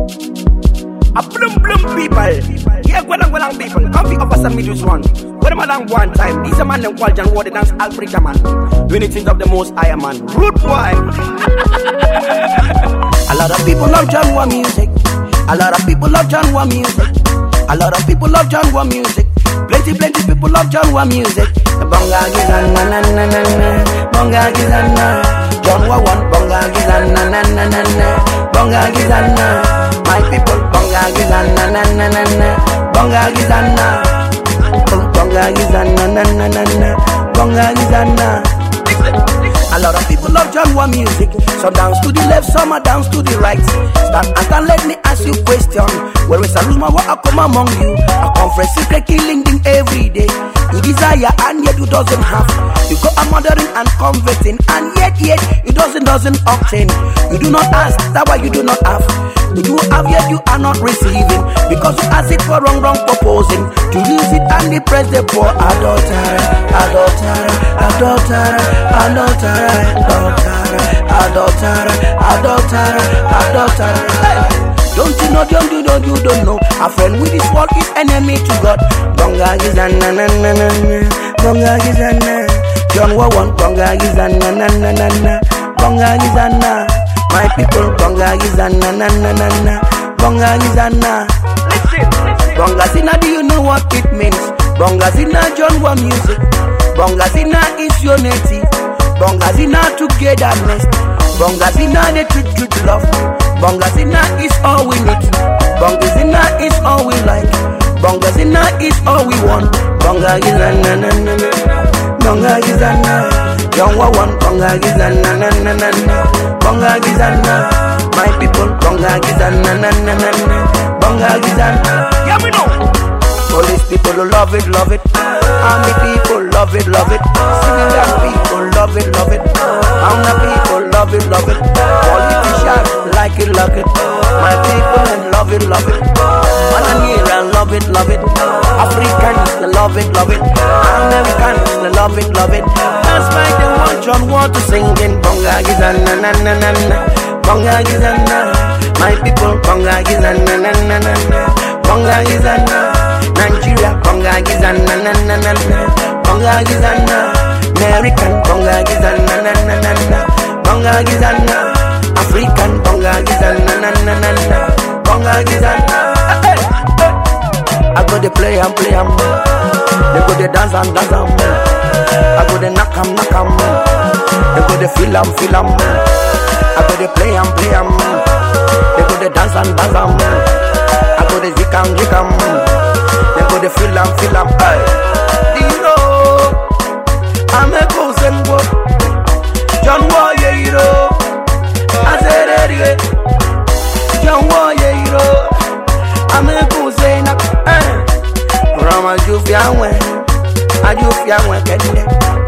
A blum people. Yeah, gwalang people. Come pick up some videos one. What am I done one time? This a man named Kwal Jan Ward dance Africa man. Doing it things of the most higher man. Rude boy. A lot of people love John Wa music. A lot of people love John Wa music. A lot of people love John Wa music. Plenty people love John Wa music. Bonga gizana na na na na. Bonga gizana. John Wa one. Bonga gizana na na na na. Bonga gizana. My people. Bonga gizana na na na na. Bonga gizana. Bonga gizana na na na na. Bonga gizana. A lot of people love John Wa music. Some dance to the left, some are dance to the right. Stand and let me ask you a question. Where is Saluma, what I come among you? A conference secret killing thing every day. You desire and yet you doesn't have. You go a mothering and converting and yet you doesn't obtain. You do not ask, that's why you do not have. You do have yet you are not receiving. Because you ask it for wrong proposing. To use it and depress the poor adulterer. Don't you know? A friend with this world is enemy to God. Bonga gizana na na na na. Bonga gizana. John Wa one. Bonga gizana na na na na. Bonga gizana. My people. Bonga gizana na na na na. Bonga gizana. Bonga zina, do you know what it means? Bonga zina, John Wa music. Bonga zina is unity. Bonga zina togetherness. Bonga zina the truth love. Bonga zina is all we need. Bonga zina is all we like. Bonga zina is all we want. Bonga gizana na na na. Bonga gizana. John Wa one. Bonga gizana na na na na. Bonga gizana. My people. Bonga gizana na na na na. Bonga gizana. Yeah, we know. Police people love it. Army people love it. Civilian people love it. Army people love it. Politicians like it. My people love it. Mananiran love it. Africans love it. Americans love it. That's why they want John Wa to sing in Bonga gizana na na na na. Bonga gizana. My people Bonga gizana na na na na. Bonga gizana. Nigeria, bonga gizana na na na na. Bonga gizana. American, bonga gizana na na na na. Bonga gizana. African, bonga gizana na na na na. Bonga gizana. I go to play and play and they go to dance and dance and I go to knock 'em. They go to feel 'em. I go to play and play and they go to dance and dance and I go to zik 'em. They go to feel 'em. Do you know I'm a cousin boy John Wa Yero Azerere John Wa Yero I'm a cousin Rama Jufia Wen Ajufia Wen Kende